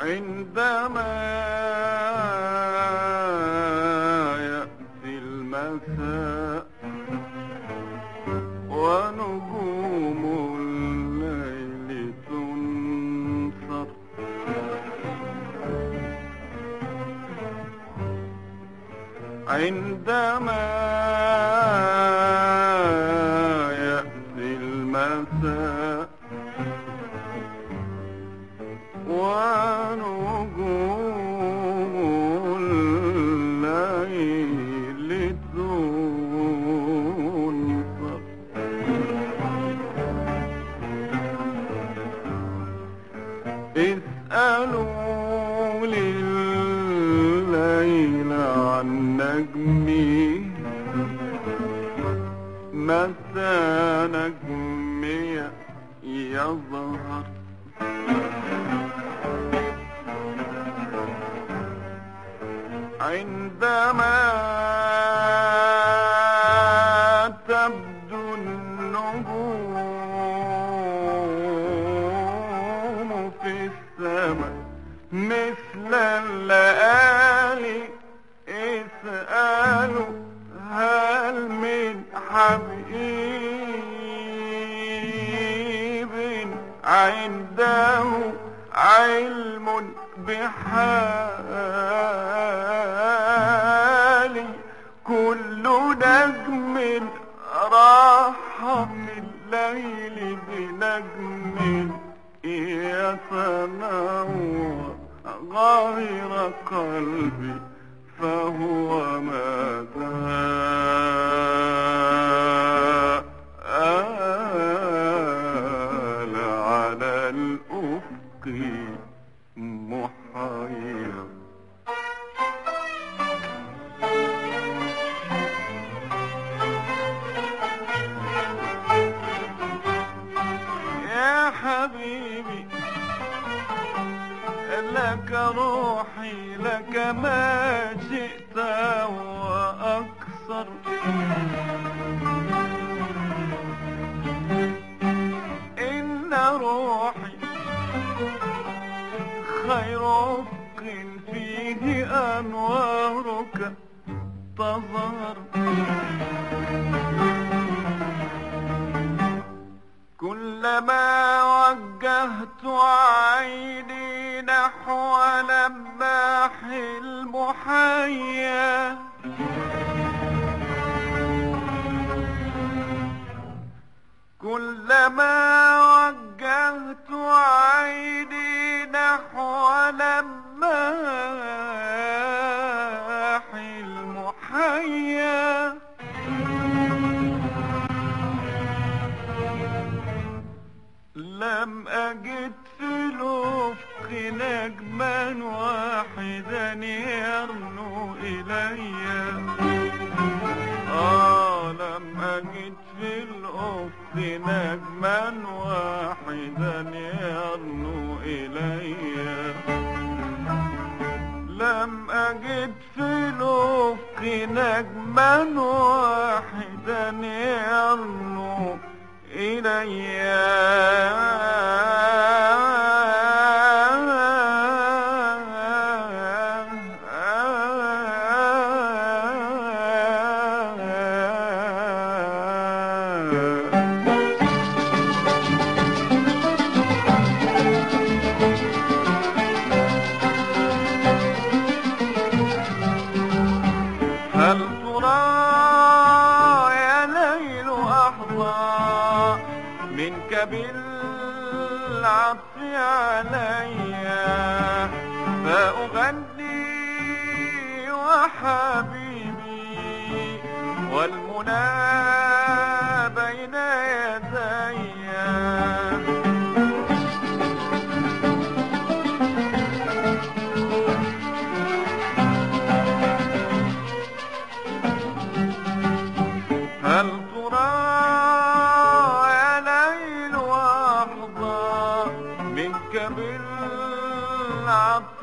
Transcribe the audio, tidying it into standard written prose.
عندما يأتي المساء ونجوم الليل تنصر، عندما يأتي المساء ونجوم الليل تنصر، اسألوا لليل عن نجمي متى نجمي يظهر، عندما تبدو النجوم في السماء مثل الليالي، اسألوا هل من حبيب عنده علم بحالي، كل نجم راح في الليل بنجم يتنور، غير قلبي فهو ما زال على الأفق محير. يا حبيبي لك روحي، لك ما شئت وأكثر، إن روحي خير أفق فيه أنوارك تظهر، كلما وجهت عيني نحو لماح المحيا كلما وجهت عيني نحو لماح المحيا لم أجد في الأفق نجما واحدا يرنو إلي، لم أجد في الأفق نجما واحدا يرنو إلي، لم أجد في الأفق نجما واحدا يرنو إلي، هل ترى يا ليل أحظى منك بالعطف علي، فأغني وحبيبي والمنى بين يدي، هل ترى يا ليل أحظى منك بالعطف